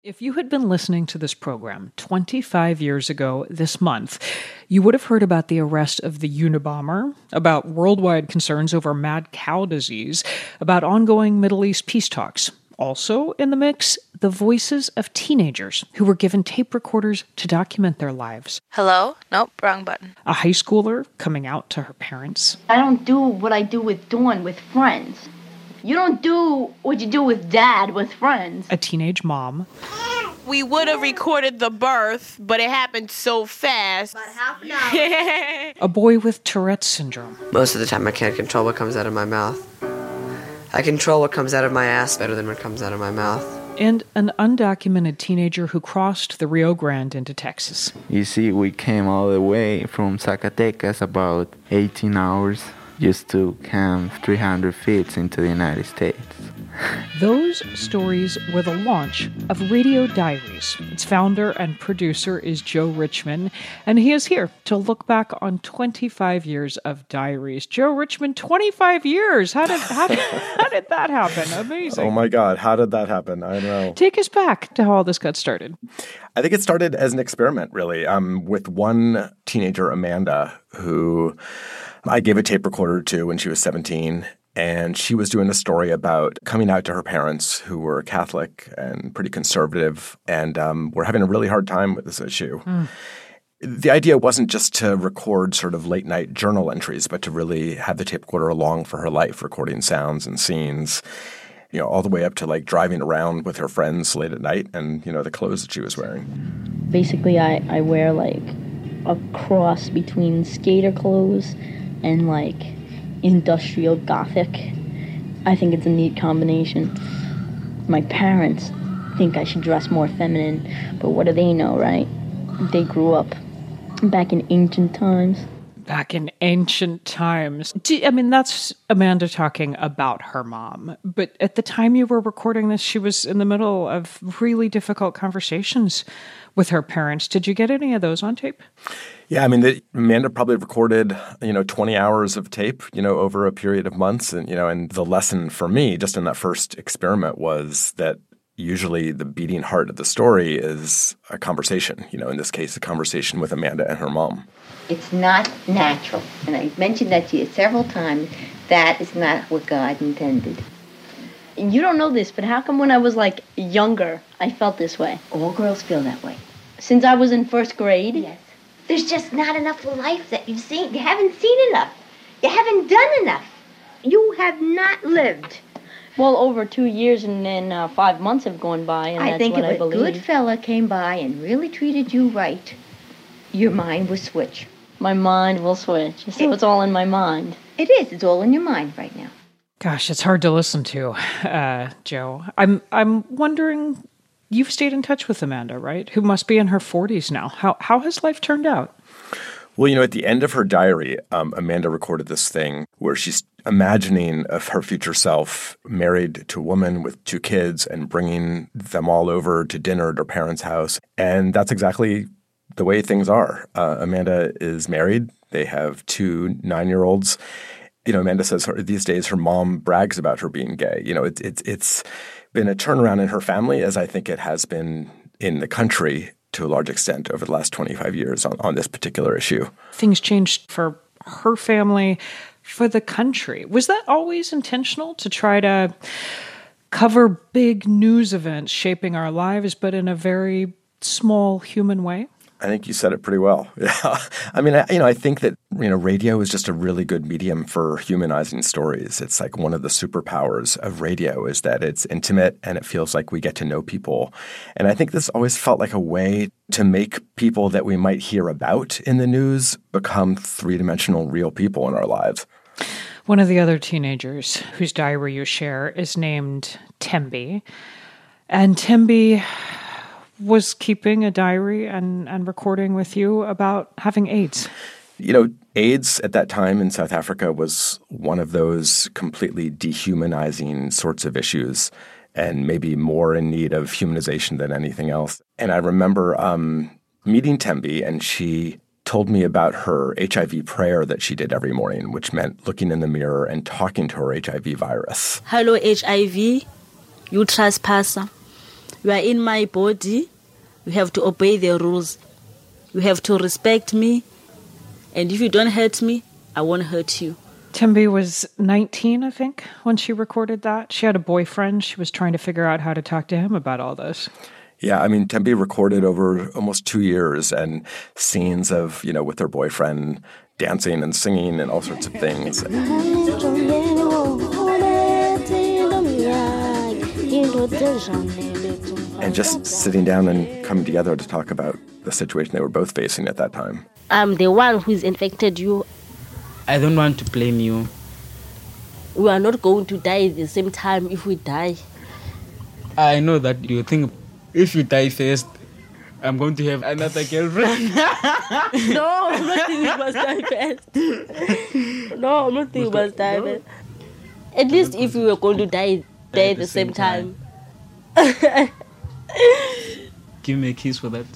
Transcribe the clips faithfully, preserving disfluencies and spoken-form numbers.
If you had been listening to this program twenty-five years ago this month, you would have heard about the arrest of the Unabomber, about worldwide concerns over mad cow disease, about ongoing Middle East peace talks. Also in the mix, the voices of teenagers who were given tape recorders to document their lives. Hello? Nope, wrong button. A high schooler coming out to her parents. I don't do what I do with Dawn with friends. You don't do what you do with Dad with friends. A teenage mom. We would have recorded the birth, but it happened so fast. About half an hour. A boy with Tourette's syndrome. Most of the time I can't control what comes out of my mouth. I control what comes out of my ass better than what comes out of my mouth. And an undocumented teenager who crossed the Rio Grande into Texas. You see, we came all the way from Zacatecas, about eighteen hours, just to camp three hundred feet into the United States. Those stories were the launch of Radio Diaries. Its founder and producer is Joe Richman, and he is here to look back on twenty-five years of Diaries. Joe Richman, twenty-five years! How did how did, how did that happen? Amazing. Oh my God, how did that happen? I don't know. Take us back to how all this got started. I think it started as an experiment, really, um, with one teenager, Amanda, who I gave a tape recorder to when she was seventeen. And she was doing a story about coming out to her parents, who were Catholic and pretty conservative, and um, were having a really hard time with this issue. Mm. The idea wasn't just to record sort of late-night journal entries, but to really have the tape recorder along for her life, recording sounds and scenes, you know, all the way up to like driving around with her friends late at night and, you know, the clothes that she was wearing. Basically, I, I wear like a cross between skater clothes and like industrial gothic. I think it's a neat combination. My parents think I should dress more feminine, but what do they know, right? They grew up back in ancient times. Back in ancient times. I mean, that's Amanda talking about her mom. But at the time you were recording this, she was in the middle of really difficult conversations with her parents. Did you get any of those on tape? Yeah, I mean, the, Amanda probably recorded, you know, twenty hours of tape, you know, over a period of months. And, you know, and the lesson for me just in that first experiment was that usually the beating heart of the story is a conversation, you know, in this case, a conversation with Amanda and her mom. It's not natural. And I mentioned that to you several times. That is not what God intended. You don't know this, but how come when I was like younger, I felt this way? All girls feel that way. Since I was in first grade? Yes. There's just not enough life that you've seen. You haven't seen enough. You haven't done enough. You have not lived. Well, over two years and then uh, five months have gone by, and I that's think what if I a believe. good fella came by and really treated you right, your mind would switch. My mind will switch. So it, it's all in my mind. It is. It's all in your mind right now. Gosh, it's hard to listen to, uh, Joe. I'm I'm wondering, you've stayed in touch with Amanda, right? Who must be in her forties now. How how has life turned out? Well, you know, at the end of her diary, um, Amanda recorded this thing where she's imagining of her future self married to a woman with two kids and bringing them all over to dinner at her parents' house. And that's exactly the way things are. Uh, Amanda is married. They have two nine-year-olds. You know, Amanda says her, these days her mom brags about her being gay. You know, it, it, it's been a turnaround in her family, as I think it has been in the country to a large extent over the last twenty-five years on, on this particular issue. Things changed for her family, for the country. Was that always intentional to try to cover big news events shaping our lives, but in a very small human way? I think you said it pretty well. Yeah. I mean, I, you know, I think that, you know, radio is just a really good medium for humanizing stories. It's like one of the superpowers of radio is that it's intimate and it feels like we get to know people. And I think this always felt like a way to make people that we might hear about in the news become three-dimensional real people in our lives. One of the other teenagers whose diary you share is named Tembi. And Tembi was keeping a diary and, and recording with you about having AIDS. You know, AIDS at that time in South Africa was one of those completely dehumanizing sorts of issues and maybe more in need of humanization than anything else. And I remember um, meeting Tembi, and she told me about her H I V prayer that she did every morning, which meant looking in the mirror and talking to her H I V virus. Hello, H I V, you trespasser. You are in my body. You have to obey the rules. You have to respect me. And if you don't hurt me, I won't hurt you. Tembi was nineteen, I think, when she recorded that. She had a boyfriend. She was trying to figure out how to talk to him about all this. Yeah, I mean, Tembi recorded over almost two years and scenes of, you know, with her boyfriend dancing and singing and all sorts of things. And just sitting down and coming together to talk about the situation they were both facing at that time. I'm the one who's infected you. I don't want to blame you. We are not going to die at the same time if we die. I know that you think if you die first, I'm going to have another girlfriend. No, I'm not thinking you must die first. No, I'm not thinking you must die first. At least if we were going to die, die at the same time. Give me a kiss for that.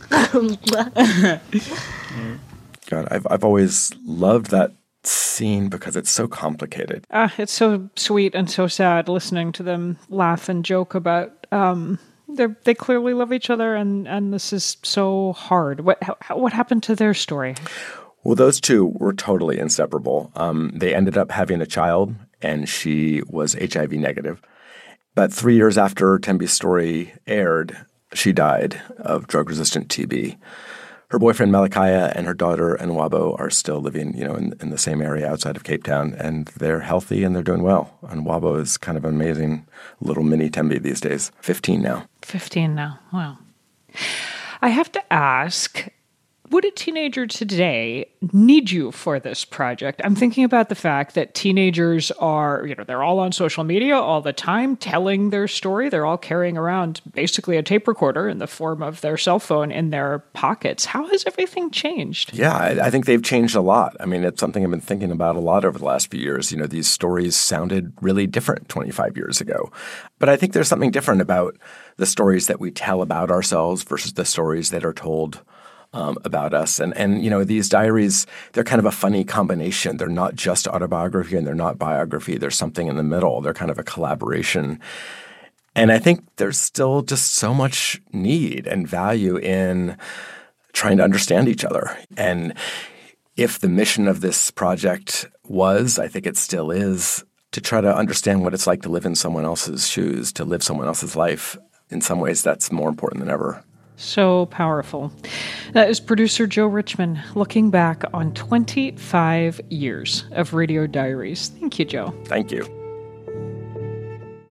God, I've I've always loved that scene because it's so complicated. Uh, it's so sweet and so sad listening to them laugh and joke about um, they they clearly love each other, and, and this is so hard. What how, what happened to their story? Well, those two were totally inseparable. Um, they ended up having a child, and she was H I V negative. But three years after Tembi's story aired, she died of drug-resistant T B. Her boyfriend Malachi and her daughter Nwabo are still living, you know, in, in the same area outside of Cape Town, and they're healthy and they're doing well. And Nwabo is kind of an amazing little mini Tembi these days. Fifteen now. Fifteen now. Wow. I have to ask, would a teenager today need you for this project? I'm thinking about the fact that teenagers are, you know, they're all on social media all the time telling their story. They're all carrying around basically a tape recorder in the form of their cell phone in their pockets. How has everything changed? Yeah, I, I think they've changed a lot. I mean, it's something I've been thinking about a lot over the last few years. You know, these stories sounded really different twenty-five years ago. But I think there's something different about the stories that we tell about ourselves versus the stories that are told Um, about us. And, and, you know, these diaries, they're kind of a funny combination. They're not just autobiography and they're not biography. There's something in the middle. They're kind of a collaboration. And I think there's still just so much need and value in trying to understand each other. And if the mission of this project was, I think it still is, to try to understand what it's like to live in someone else's shoes, to live someone else's life, in some ways that's more important than ever. So powerful. That is producer Joe Richman looking back on twenty-five years of Radio Diaries. Thank you, Joe. Thank you.